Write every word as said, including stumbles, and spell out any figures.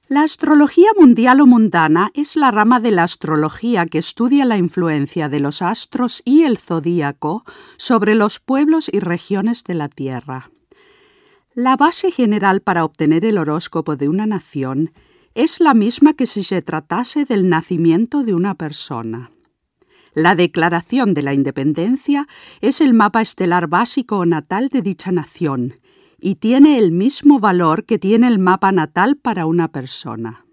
La astrología mundial o mundana es la rama de la astrología que estudia la influencia de los astros y el zodíaco sobre los pueblos y regiones de la Tierra. La base general para obtener el horóscopo de una nación es la misma que si se tratase del nacimiento de una persona. La Declaración de la Independencia es el mapa estelar básico o natal de dicha nación y tiene el mismo valor que tiene el mapa natal para una persona.